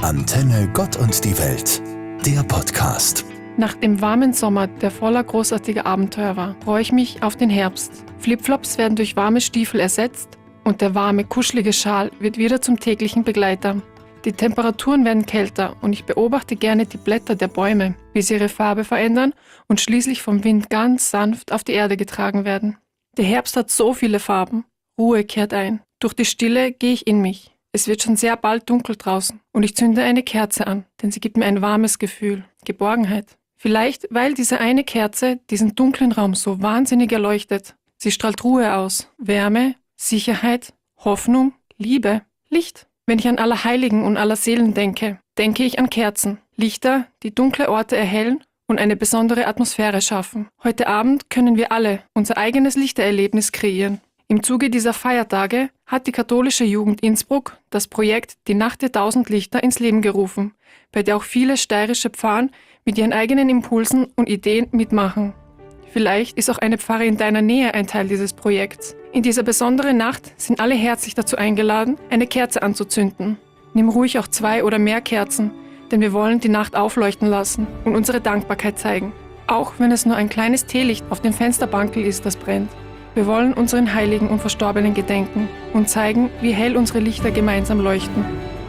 Antenne Gott und die Welt, der Podcast. Nach dem warmen Sommer, der voller großartiger Abenteuer war, freue ich mich auf den Herbst. Flipflops werden durch warme Stiefel ersetzt und der warme, kuschelige Schal wird wieder zum täglichen Begleiter. Die Temperaturen werden kälter und ich beobachte gerne die Blätter der Bäume, wie sie ihre Farbe verändern und schließlich vom Wind ganz sanft auf die Erde getragen werden. Der Herbst hat so viele Farben. Ruhe kehrt ein. Durch die Stille gehe ich in mich. Es wird schon sehr bald dunkel draußen und ich zünde eine Kerze an, denn sie gibt mir ein warmes Gefühl, Geborgenheit. Vielleicht, weil diese eine Kerze diesen dunklen Raum so wahnsinnig erleuchtet. Sie strahlt Ruhe aus, Wärme, Sicherheit, Hoffnung, Liebe, Licht. Wenn ich an Allerheiligen und Allerseelen denke, denke ich an Kerzen, Lichter, die dunkle Orte erhellen und eine besondere Atmosphäre schaffen. Heute Abend können wir alle unser eigenes Lichtererlebnis kreieren. Im Zuge dieser Feiertage hat die katholische Jugend Innsbruck das Projekt Die Nacht der 1000 Lichter ins Leben gerufen, bei der auch viele steirische Pfarren mit ihren eigenen Impulsen und Ideen mitmachen. Vielleicht ist auch eine Pfarre in deiner Nähe ein Teil dieses Projekts. In dieser besonderen Nacht sind alle herzlich dazu eingeladen, eine Kerze anzuzünden. Nimm ruhig auch 2 oder mehr Kerzen, denn wir wollen die Nacht aufleuchten lassen und unsere Dankbarkeit zeigen. Auch wenn es nur ein kleines Teelicht auf dem Fensterbankel ist, das brennt. Wir wollen unseren Heiligen und Verstorbenen gedenken und zeigen, wie hell unsere Lichter gemeinsam leuchten.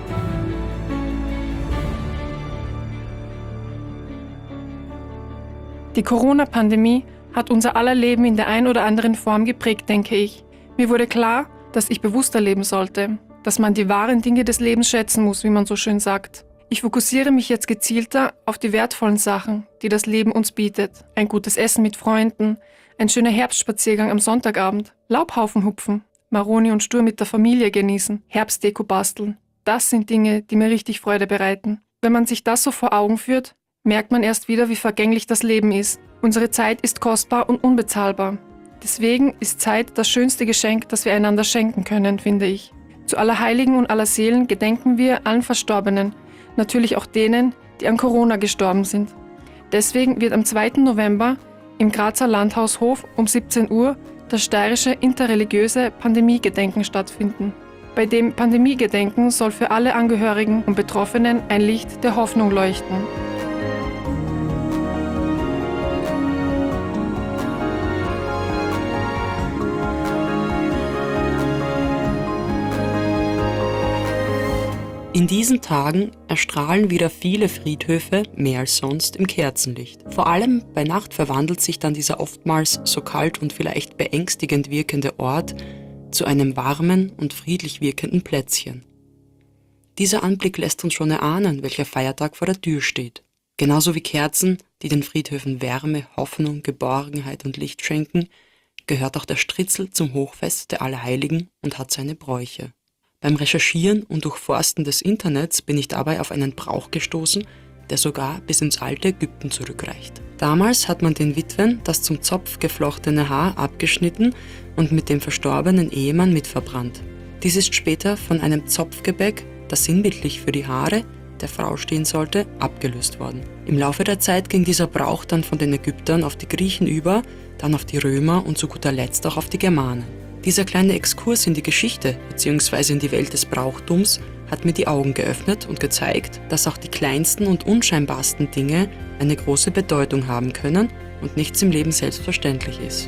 Die Corona-Pandemie hat unser aller Leben in der ein oder anderen Form geprägt, denke ich. Mir wurde klar, dass ich bewusster leben sollte, dass man die wahren Dinge des Lebens schätzen muss, wie man so schön sagt. Ich fokussiere mich jetzt gezielter auf die wertvollen Sachen, die das Leben uns bietet. Ein gutes Essen mit Freunden, ein schöner Herbstspaziergang am Sonntagabend, Laubhaufen hupfen, Maroni und Stur mit der Familie genießen, Herbstdeko basteln. Das sind Dinge, die mir richtig Freude bereiten. Wenn man sich das so vor Augen führt, merkt man erst wieder, wie vergänglich das Leben ist. Unsere Zeit ist kostbar und unbezahlbar. Deswegen ist Zeit das schönste Geschenk, das wir einander schenken können, finde ich. Zu Allerheiligen und Allerseelen gedenken wir allen Verstorbenen, natürlich auch denen, die an Corona gestorben sind. Deswegen wird am 2. November im Grazer Landhaushof um 17 Uhr das steirische interreligiöse Pandemiegedenken stattfinden. Bei dem Pandemiegedenken soll für alle Angehörigen und Betroffenen ein Licht der Hoffnung leuchten. In diesen Tagen erstrahlen wieder viele Friedhöfe mehr als sonst im Kerzenlicht. Vor allem bei Nacht verwandelt sich dann dieser oftmals so kalt und vielleicht beängstigend wirkende Ort zu einem warmen und friedlich wirkenden Plätzchen. Dieser Anblick lässt uns schon erahnen, welcher Feiertag vor der Tür steht. Genauso wie Kerzen, die den Friedhöfen Wärme, Hoffnung, Geborgenheit und Licht schenken, gehört auch der Stritzel zum Hochfest der Allerheiligen und hat seine Bräuche. Beim Recherchieren und Durchforsten des Internets bin ich dabei auf einen Brauch gestoßen, der sogar bis ins alte Ägypten zurückreicht. Damals hat man den Witwen das zum Zopf geflochtene Haar abgeschnitten und mit dem verstorbenen Ehemann mitverbrannt. Dies ist später von einem Zopfgebäck, das sinnbildlich für die Haare der Frau stehen sollte, abgelöst worden. Im Laufe der Zeit ging dieser Brauch dann von den Ägyptern auf die Griechen über, dann auf die Römer und zu guter Letzt auch auf die Germanen. Dieser kleine Exkurs in die Geschichte bzw. in die Welt des Brauchtums hat mir die Augen geöffnet und gezeigt, dass auch die kleinsten und unscheinbarsten Dinge eine große Bedeutung haben können und nichts im Leben selbstverständlich ist.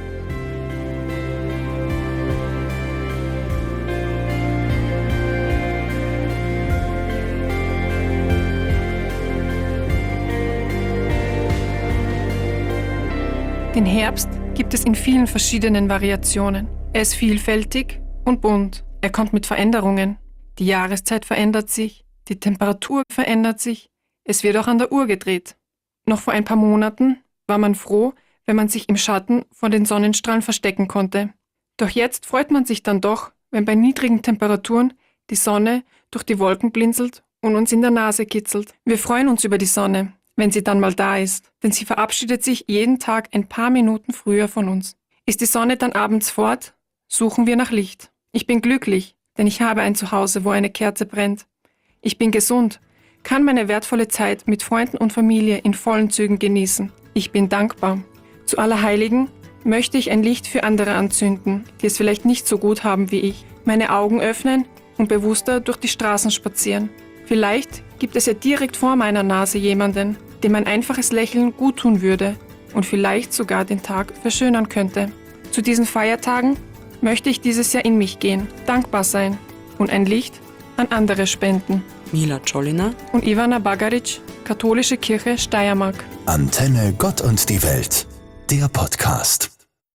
Den Herbst gibt es in vielen verschiedenen Variationen. Er ist vielfältig und bunt. Er kommt mit Veränderungen. Die Jahreszeit verändert sich, die Temperatur verändert sich, es wird auch an der Uhr gedreht. Noch vor ein paar Monaten war man froh, wenn man sich im Schatten vor den Sonnenstrahlen verstecken konnte. Doch jetzt freut man sich dann doch, wenn bei niedrigen Temperaturen die Sonne durch die Wolken blinzelt und uns in der Nase kitzelt. Wir freuen uns über die Sonne, wenn sie dann mal da ist, denn sie verabschiedet sich jeden Tag ein paar Minuten früher von uns. Ist die Sonne dann abends fort, suchen wir nach Licht. Ich bin glücklich, denn ich habe ein Zuhause, wo eine Kerze brennt. Ich bin gesund, kann meine wertvolle Zeit mit Freunden und Familie in vollen Zügen genießen. Ich bin dankbar. Zu Allerheiligen möchte ich ein Licht für andere anzünden, die es vielleicht nicht so gut haben wie ich. Meine Augen öffnen und bewusster durch die Straßen spazieren. Vielleicht gibt es ja direkt vor meiner Nase jemanden, dem ein einfaches Lächeln guttun würde und vielleicht sogar den Tag verschönern könnte. Zu diesen Feiertagen möchte ich dieses Jahr in mich gehen, dankbar sein und ein Licht an andere spenden. Mila Czolina und Ivana Bagaric, Katholische Kirche Steiermark. Antenne Gott und die Welt, der Podcast.